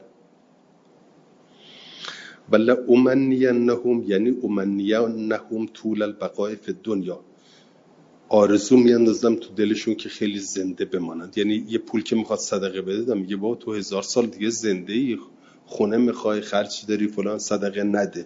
بله امنینهم یعنی امنینهم طول البقاء فی الدنیا، آرزو میاندازم تو دلشون که خیلی زنده بمانند. یعنی یه پول که میخواد صدقه بده، میگه بابا تو هزار سال دیگه زنده ای، خونه میخوای، خرچی داری فلان، صدقه نده.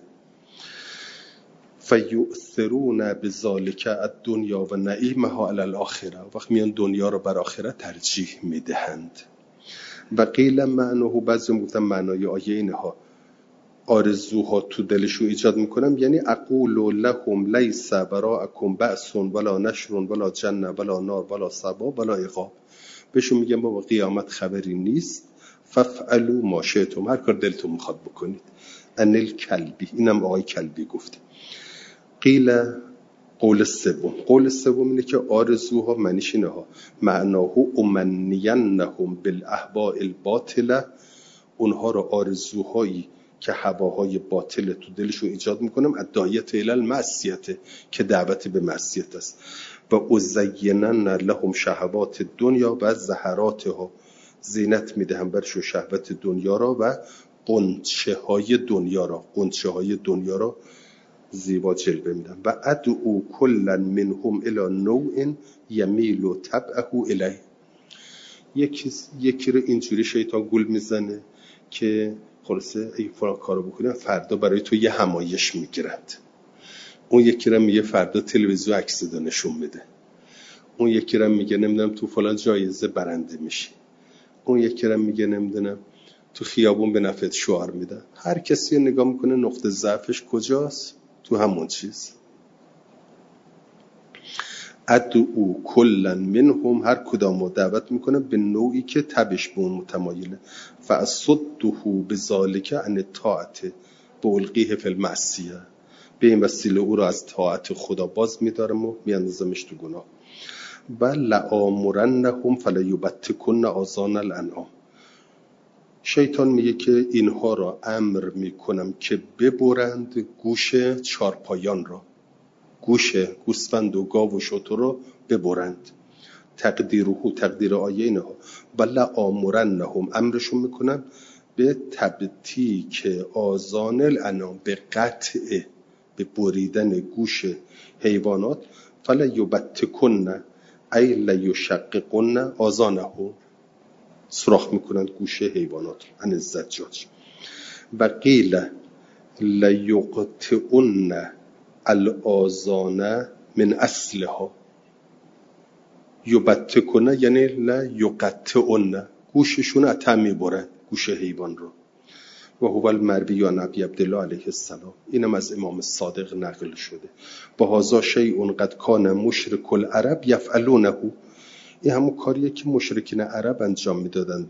فیؤثرون بذالک الدنیا و نعیمها علی الاخره، وقت میان دنیا رو بر آخرت ترجیح میدهند. و قیل معناه، بعضی میگفتن معنای آیه اینها آرزوها تو دلشون ایجاد میکنم، یعنی اقول لهم لیس براءکم بأس ولا نشر ولا جنه ولا نار ولا ثواب ولا عقاب. بهشون میگم بابا قیامت خبری نیست، فافعلوا ما شئتم، هر کار دلتون میخواد بکنید. انل کلبی، اینم آقای کلبی گفت. قیل قول سوم، قول سوم اینه که آرزوها معنیش اینه ها، معناه امنینهم بالاهواء الباطله، اونها رو آرزوهایی که هواهای باطل تو دلشون ایجاد میکنم، الداعیة الی المعصیة، که دعوت به معصیت است. و ازینن لهم شهوات دنیا و زهراتها، زینت میدهم برشون شهوت دنیا را و قنچه های دنیا را، قنچه های دنیا را زیبا جلوه میدم. و ادعو کلا منهم الی نوع یمیل طبعه الیه، یکی یکی رو اینجوری شیطان گول میزنه که خلاصه ای فلان کارو بکنه فردا برای تو یه همایش میگیرند. اون یکی رو میگه فردا تلویزیون عکس نشون میده. اون یکی رو میگه نمیدونم تو فلان جایزه برنده میشی. اون یکی رو میگه نمیدونم تو خیابون به نفعت شعار میده. هر کسی رو نگاه میکنه نقطه ضعفش کجاست، تو همون چیز. ادعو کلا منهم، هر کدامو دعوت میکنه به نوعی که تبش به اون متمایله. فاصده بذالک عن الطاعه بالقیه فی المعصیه، به این وسیله او را از طاعت خدا باز میدارم و میاندازمش تو گناه. و لآمرنهم فلیبتکن آذان الانعام، شیطان میگه که اینها را امر میکنم که ببرند گوش چارپایان را، گوش گوسفند و گاو و شتر رو ببرند. تقدیره، تقدیر آیه اینه ها، بله آمرنهم، امرشون میکنم به تبتیک آذان الانعام، به قطع، به بریدن گوش حیوانات. فلا یبتکن ای لیشققن آذانه، سوراخ میکنند گوش حیوانات عن الزجاج. و قیل لیقطعن الآذان من اصلها، یبتکن یعنی لیقطعن، گوششون عطا میبرند گوش حیوان رو. و هو المروی عن ابی عبدالله علیه السلام، اینم از امام صادق نقل شده. با هذا شیء قد کان مشرک العرب یفعلونه، این همون کاریه که مشرکین عرب انجام میدادند.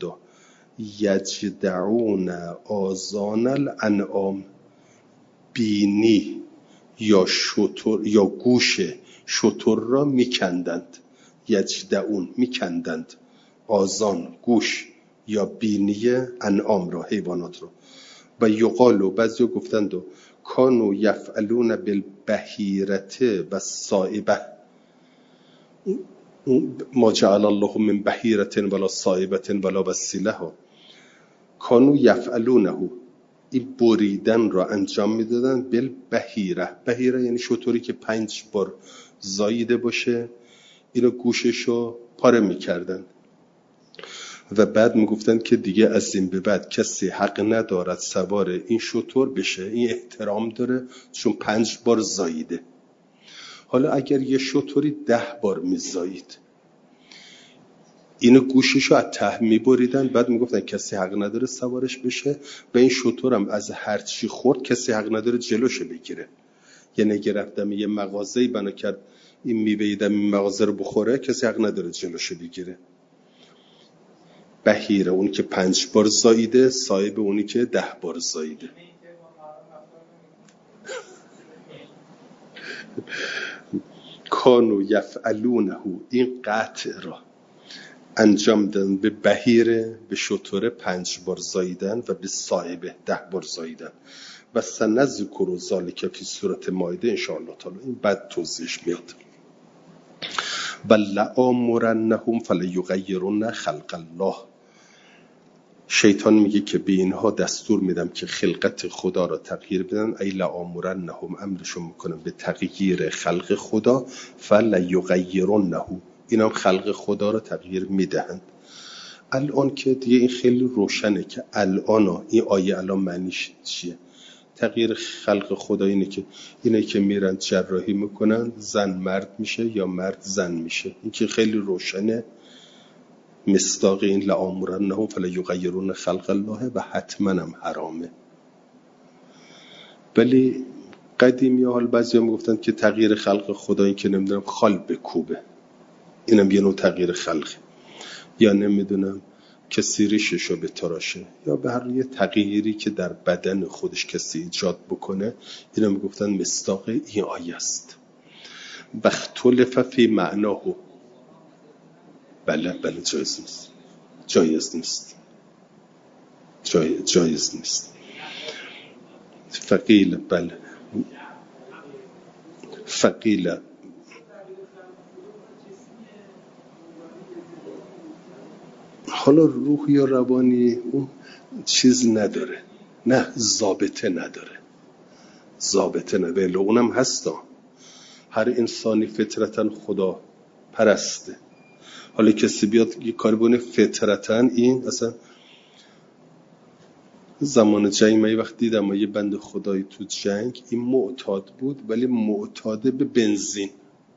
یجدعون آذان الانعام، بینی یا شتر یا گوش شتر را میکندند. یجدعون میکندند، آذان گوش یا بینی انعام را، حیوانات را. و یقالو، بعضی گفتند کانو یفعلون بالبحیرته و صائبه، ما جعل الله من بحیرة ولا صائبة ولا وسیله ها، کانو یفعلونه، این بریدن را انجام میدادن. بالبحیره، بحیره یعنی شطوری که پنج بار زاییده باشه، اینو گوششو پاره میکردن. و بعد میگفتن که دیگه از این به بعد کسی حق ندارد سوار این شتر بشه، این احترام داره چون پنج بار زاییده. حالا اگر یه شتری ده بار میزایید، اینو گوشیشو از ته میبریدن، بعد میگفتن کسی حق نداره سوارش بشه و این شترم از هر چی خورد کسی حق نداره جلوشو بگیره. یعنی گرفتم یه مغازه‌ای بنا کرد این میوه‌ایدم این مغازه رو بخوره، کسی حق نداره جلوشو بگیره. بهیره اون که پنج بار زاییده، صاحب اونی که ده بار زاییده. کانو یفعلونه، این قطع را انجام دادن به بهیره، به شتر پنج بار زاییدن و به صاحب ده بار زاییدن. و سنذکر ذلک فی سورة مائده انشاءالله تعالی، این بعد توضیحش میاد. و لآمرنهم فلیغیرن خلق الله. شیطان میگه که به اینها دستور میدم که خلقت خدا را تغییر بدن. ای لآمرنهم، امرشون میکنم به تغییر خلق خدا. فلیغیرنه، اینا هم خلق خدا را تغییر میدهند. الان که دیگه این خیلی روشنه که الان این آیه الان معنیش چیه. تغییر خلق خدا اینه که اینه که میرن جراحی میکنن زن مرد میشه یا مرد زن میشه. این که خیلی روشنه، مصداق این لآمرنهم فلیغیرن خلق الله و حتما هم حرامه. ولی قدیمی حال بعضی هم میگفتن که تغییر خلق خدا این که نمیدونم خال بکوبه، اینم یه نوع تغییر خلقه، یا نمیدونم کسی ریششو بتراشه، یا به هر یه تغییری که در بدن خودش کسی ایجاد بکنه، اینم میگفتن مصداق این آیه است. و اختلف فی معناه، بله بله جایز نیست، جایز نیست، جای جایز نیست. فقیل، بله فقیل، حالا روح یا روانی اون چیز نداره، نه ضابطه نداره، ضابطه نداره. اونم هستا، هر انسانی فطرتاً خدا پرسته. حالا کسی بیاد یه کاری بونه فطرتاً، این اصلا زمان جنگ من یه وقت دیدم یه بند خدایی تو جنگ این معتاد بود، ولی معتاده به بنزین.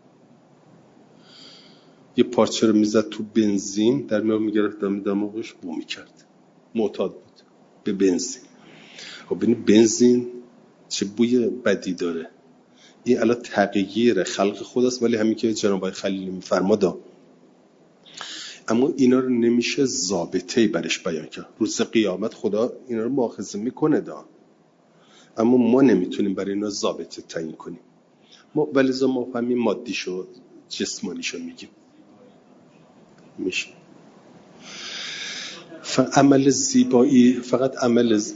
یه پارچه رو میزد تو بنزین، در میاد میگرفت دم دماغش بو میکرد. معتاد بود به بنزین. خب ببین بنزین چه بوی بدی داره. این الان تغییر خلق خداست، ولی همین که جناب آقای خلیلی میفرمادا، اما اینا رو نمیشه ضابطه‌ای برش بیان کرد. روز قیامت خدا اینا رو مؤاخذه میکنه دا، اما ما نمیتونیم برای اینا ضابطه تعیین کنیم. ما ولی ما همین مادیشو جسمانیشو میگیم میشه. عمل زیبایی فقط عمل ز...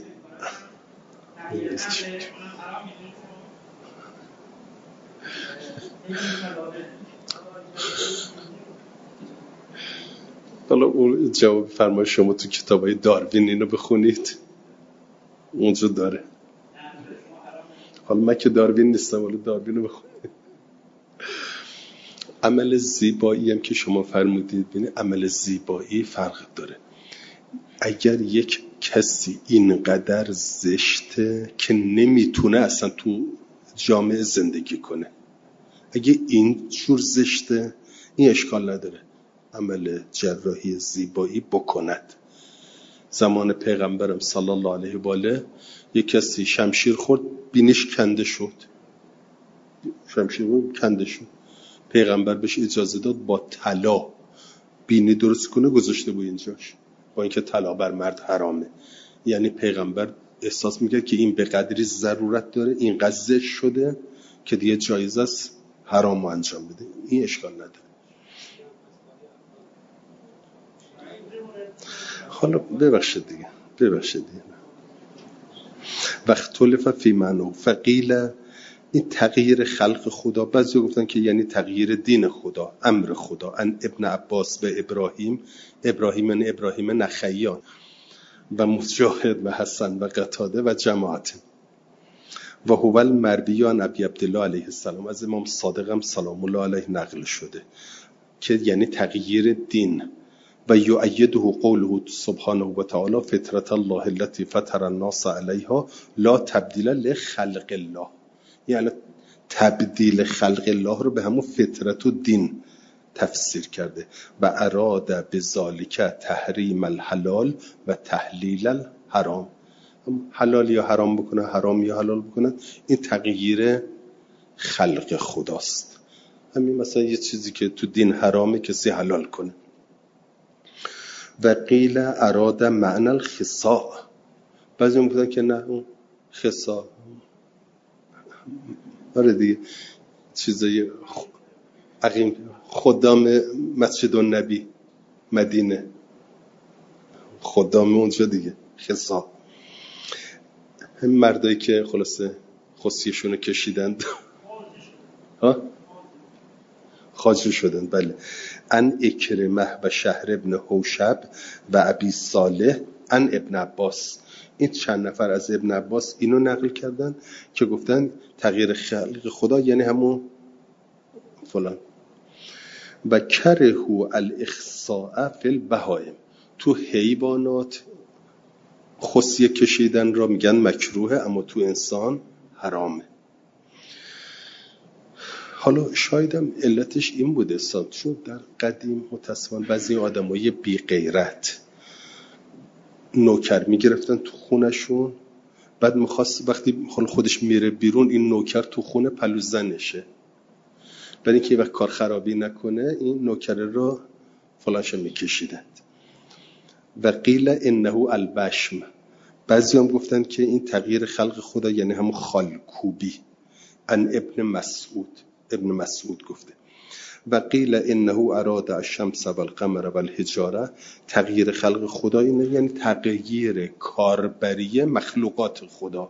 حالا اون جواب فرمای شما تو کتابای داروین اینو بخونید، اونجا داره. حالا من که داروین نیستم، ولی داروین رو بخونید. عمل زیبایی هم که شما فرمودید، ببین عمل زیبایی فرق داره. اگر یک کسی اینقدر زشته که نمیتونه اصلا تو جامعه زندگی کنه، اگه این جور زشته، این اشکال نداره عمل جراحی زیبایی بکند. زمان پیغمبرم صلی الله علیه و آله یک کسی شمشیر خورد، بینش کنده شد، شمشیر کنده شد. پیغمبر بهش اجازه داد با طلا بینی درست کنه، گذاشته بود اینجاش، با اینکه طلا بر مرد حرامه. یعنی پیغمبر احساس میکرد که این به قدری ضرورت داره، این قضیه شده که دیگه جایز است حرامو انجام بده. این اشکال نداره. حالا ببخشید دیگه، ببخشید دیگه. واختلف فی معناه فقیل، این تغییر خلق خدا، بعضی گفتن که یعنی تغییر دین خدا، امر خدا. ان ابن عباس و ابراهیم، ابراهیم ان ابراهیم نخعیان و مجاهد و حسن و قتاده و جماعت و هو المرویان ابی عبدالله علیه السلام، از امام صادق هم سلام الله علیه نقل شده که یعنی تغییر دین. و یؤیده قوله سبحانه و تعالی فطرت الله التي فطر الناس علیها لا تبدیل لخلق الله. یعنی تبدیل خلق الله رو به همون فطرت و دین تفسیر کرده. و اراد بذالک تحریم الحلال و تحلیل الحرام. حلال یا حرام بکنه، حرام یا حلال بکنه، این تغییر خلق خداست. همین مثلا یه چیزی که تو دین حرامه کسی حلال کنه. و قیل اراد معنی الخصاء. بعضی میگن که نه اون خصاء آره دیگه چیزای عقیم خدام مسجد النبی مدینه، خدام اونجا دیگه خصاء. هم مردایی که خلاصه خصیشونو کشیدند ها خاجر شدن. بله. ان اکرمه و شهر ابن حوشب و ابی صالح ان ابن عباس. این چند نفر از ابن عباس اینو نقل کردن که گفتن تغییر خلق خدا یعنی همون فلان. و کرهو الاخصاء فی البهائم. تو حیوانات خصیه کشیدن را میگن مکروه، اما تو انسان حرامه. حالا شایدم علتش این بوده استاد، چون در قدیم متاسفانه بعضی آدمای بی غیرت نوکر میگرفتن تو خونشون، بعد میخواست وقتی خودش میره بیرون این نوکر تو خونه پلوزنشه، برای اینکه وقت کار خرابی نکنه این نوکر رو فلانش میکشیدند. و قیل انه البشم. بعضی هم گفتن که این تغییر خلق خدا یعنی همون خالکوبی. ان ابن مسعود ابن مسعود گفته. و قیل انه اراد الشمس و القمر و الحجاره. تغییر خلق خدا اینه یعنی تغییر کاربری مخلوقات خدا،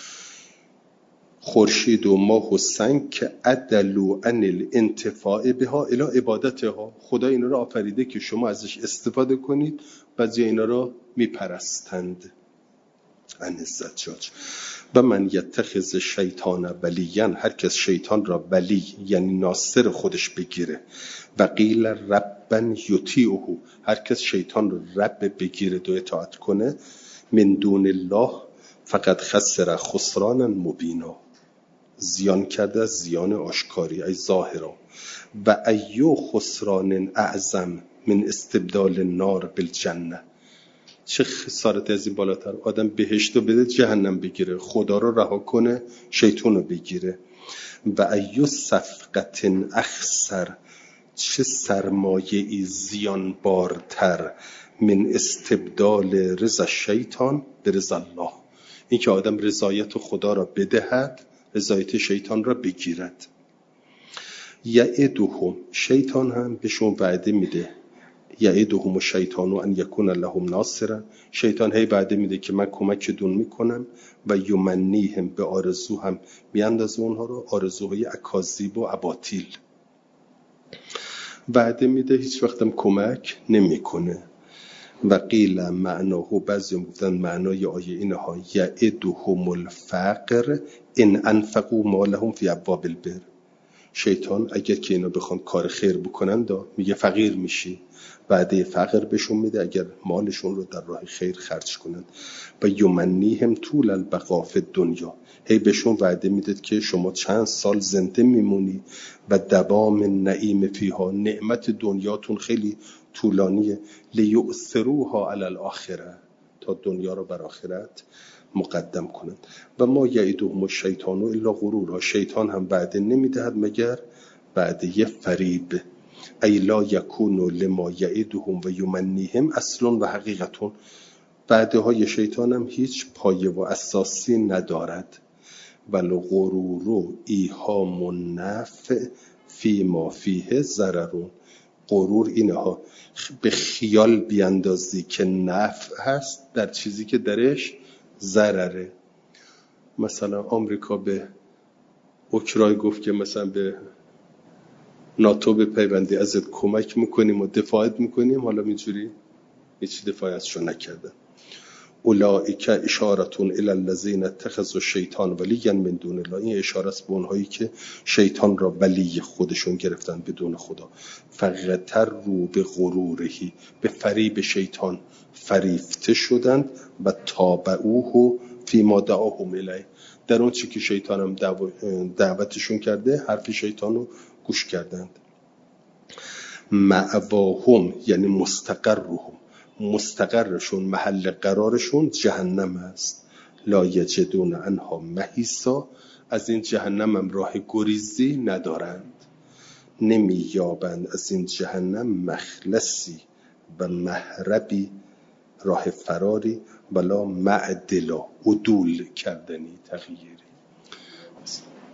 خورشید و ماه و سنگ که عدلوا عن الانتفاع بها الی عبادتها. خدا اینا رو آفریده که شما ازش استفاده کنید، بعضی اینا رو میپرستند. عن الزجاج. و من یتخذ شیطان ولیاً. هر کس شیطان را ولی یعنی ناصر خودش بگیره. و قیل ربا یطیعه. هر کس شیطان رو رب بگیره و اطاعت کنه، من دون الله فقط خسر خسرانا مبینا. زیان کرده از زیان آشکاری ای ظاهرا. و ایو خسران اعظم من استبدال النار بالجنه. چه خسارت از این بالاتر، آدم بهشت رو بده جهنم بگیره، خدا رو رها کنه شیطان رو بگیره. و ایو صفقت اخسر. چه سرمایه ای زیان بارتر من استبدال رضا شیطان به رضا الله. این که آدم رضایت خدا را بدهد، رضایت شیطان را بگیرد. یعدهم. شیطان هم بهشون وعده میده. یعدهم الشیطان ان یکون لهم ناصرا. شیطان هی وعده میده که من کمکتون میکنم. و یمنیهم به آرزو هم میاندازه اونها رو، آرزوهای اکاذیب و اباطیل. وعده میده هیچ وقتم کمک نمیکنه. و قیل معناه. بعضی گفتن معنای آیه اینها یعدهم الفقر ان انفقوا مالهم فی ابواب البر. شیطان اگر که اینا بخوان کار خیر بکنن دا میگه فقیر میشی، وعده فقر بهشون میده اگر مالشون رو در راه خیر خرج کنن. و یمنیهم طول البقاء فی الدنیا. هی بهشون وعده میده که شما چند سال زنده میمونی و دوام النعیم فیها. نعمت دنیاتون خیلی طولانیه. لیؤثروها علی الاخره. تا دنیا رو بر آخرت مقدم کنند. و ما یعدهم الشیطان الا غرورا. شیطان هم وعده نمیدهد مگر وعده فریب. ای لا یکون لما یعدهم و یمنیهم اصل و حقیقتون. وعده های شیطان هم هیچ پایه و اساسی ندارد. ولو غرور ایهام النفع فی ما فیه ضررون. غرور اینها به خیال بیاندازی که نفع هست در چیزی که درش ضرره. مثلا آمریکا به اوکراین گفت که مثلا به ناتو به پیوندی ازت کمک میکنیم و دفاعت میکنیم، حالا اینجوری هیچ دفاعی ازشون نکردن. اولئک اشارتون الی الذین اتخذوا الشیطان ولیا من دون الله. این اشاره است به اونهایی که شیطان را ولی خودشون گرفتن بدون خدا. فغتروا بغرورهی، به فریب شیطان فریفته شدند و تابعوه فیما دعاهم الیه، در اون چی که شیطان هم دعوتشون کرده حرف شیطان رو گوش کردند. مأواهم یعنی مستقرهم، مستقرشون محل قرارشون جهنم است. لا یجدون عنها محیصا، از این جهنم هم راه گریزی ندارند، نمی یابند از این جهنم مخلصی و مهربی، راه فراری، ولا معدلا عدول کردنی تغییری.